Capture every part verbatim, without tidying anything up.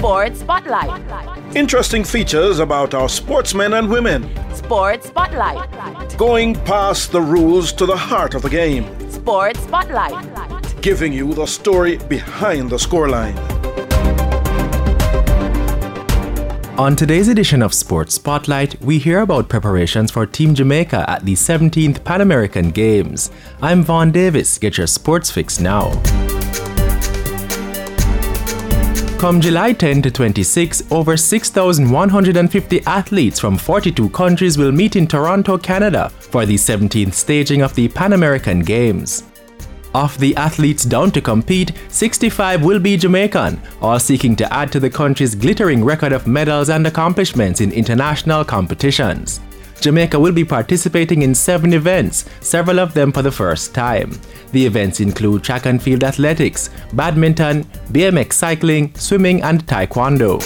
Sports Spotlight. Interesting features about our sportsmen and women. Sports Spotlight. Going past the rules to the heart of the game. Sports Spotlight. Giving you the story behind the scoreline. On today's edition of Sports Spotlight, we hear about preparations for Team Jamaica at the seventeenth Pan American Games. I'm Vaughn Davis. Get your sports fix now. Come July tenth to twenty-sixth, over six thousand one hundred fifty athletes from forty-two countries will meet in Toronto, Canada for the seventeenth staging of the Pan American Games. Of the athletes down to compete, sixty-five will be Jamaican, all seeking to add to the country's glittering record of medals and accomplishments in international competitions. Jamaica will be participating in seven events, several of them for the first time. The events include track and field athletics, badminton, B M X cycling, swimming, and taekwondo.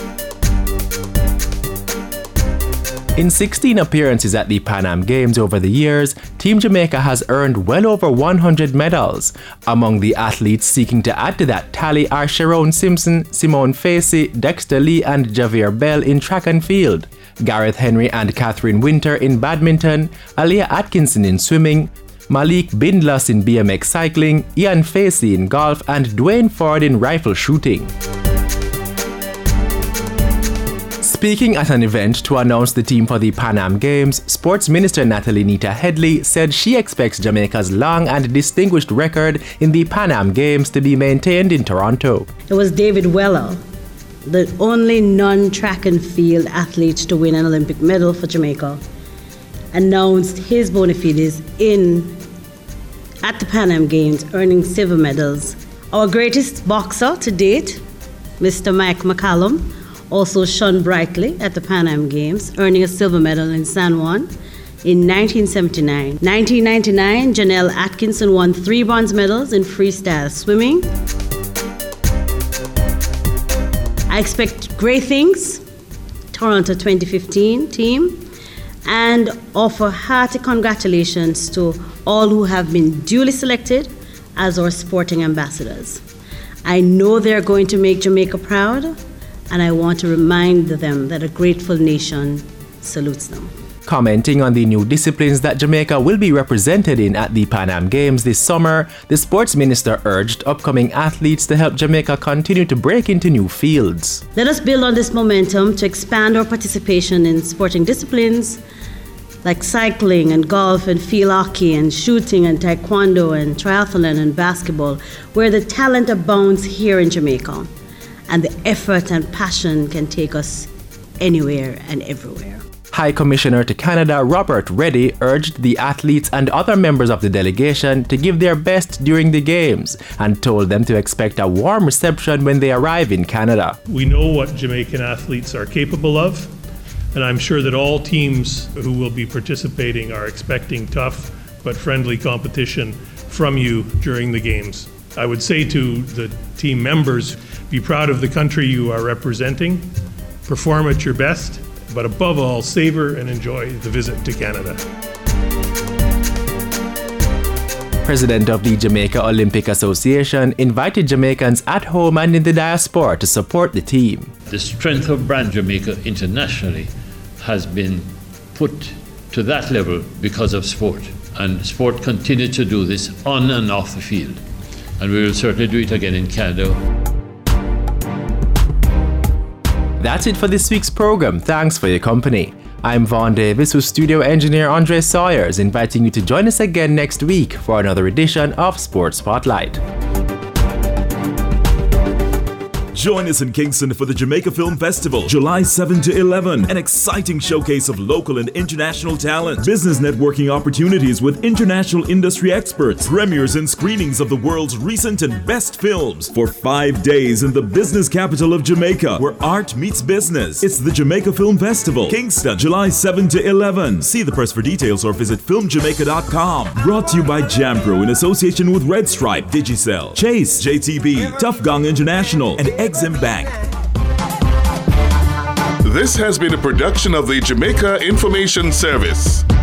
In sixteen appearances at the Pan Am Games over the years, Team Jamaica has earned well over one hundred medals. Among the athletes seeking to add to that tally are Sharon Simpson, Simone Facey, Dexter Lee, and Javier Bell in track and field, Gareth Henry and Catherine Winter in badminton, Aliyah Atkinson in swimming, Malik Bindlas in B M X cycling, Ian Facey in golf, and Dwayne Ford in rifle shooting. Speaking at an event to announce the team for the Pan Am Games, Sports Minister Natalie Nita Headley said she expects Jamaica's long and distinguished record in the Pan Am Games to be maintained in Toronto. It was David Weller, the only non-track and field athlete to win an Olympic medal for Jamaica, announced his bona fides in at the Pan Am Games, earning silver medals. Our greatest boxer to date, Mister Mike McCallum, also shone brightly at the Pan Am Games, earning a silver medal in San Juan in nineteen seventy-nine. nineteen ninety-nine, Janelle Atkinson won three bronze medals in freestyle swimming. I expect great things, Toronto twenty fifteen team, and offer hearty congratulations to all who have been duly selected as our sporting ambassadors. I know they're going to make Jamaica proud, and I want to remind them that a grateful nation salutes them. Commenting on the new disciplines that Jamaica will be represented in at the Pan Am Games this summer, the sports minister urged upcoming athletes to help Jamaica continue to break into new fields. Let us build on this momentum to expand our participation in sporting disciplines like cycling and golf and field hockey and shooting and taekwondo and triathlon and basketball, where the talent abounds here in Jamaica. And the effort and passion can take us anywhere and everywhere. High Commissioner to Canada Robert Reddy urged the athletes and other members of the delegation to give their best during the Games and told them to expect a warm reception when they arrive in Canada. We know what Jamaican athletes are capable of, and I'm sure that all teams who will be participating are expecting tough but friendly competition from you during the Games. I would say to the team members, be proud of the country you are representing, perform at your best, but above all, savor and enjoy the visit to Canada. President of the Jamaica Olympic Association invited Jamaicans at home and in the diaspora to support the team. The strength of brand Jamaica internationally has been put to that level because of sport, and sport continues to do this on and off the field, and we will certainly do it again in Canada. That's it for this week's program. Thanks for your company. I'm Vaughn Davis with studio engineer Andre Sawyers, inviting you to join us again next week for another edition of Sports Spotlight. Join us in Kingston for the Jamaica Film Festival, July seventh to eleventh. An exciting showcase of local and international talent, business networking opportunities with international industry experts, premieres and screenings of the world's recent and best films for five days in the business capital of Jamaica, where art meets business. It's the Jamaica Film Festival, Kingston, July seventh to eleventh. See the press for details or visit film jamaica dot com. Brought to you by Jampro in association with Red Stripe, Digicel, Chase, J T B, Tough Gong International, and Exim Bank. This has been a production of the Jamaica Information Service.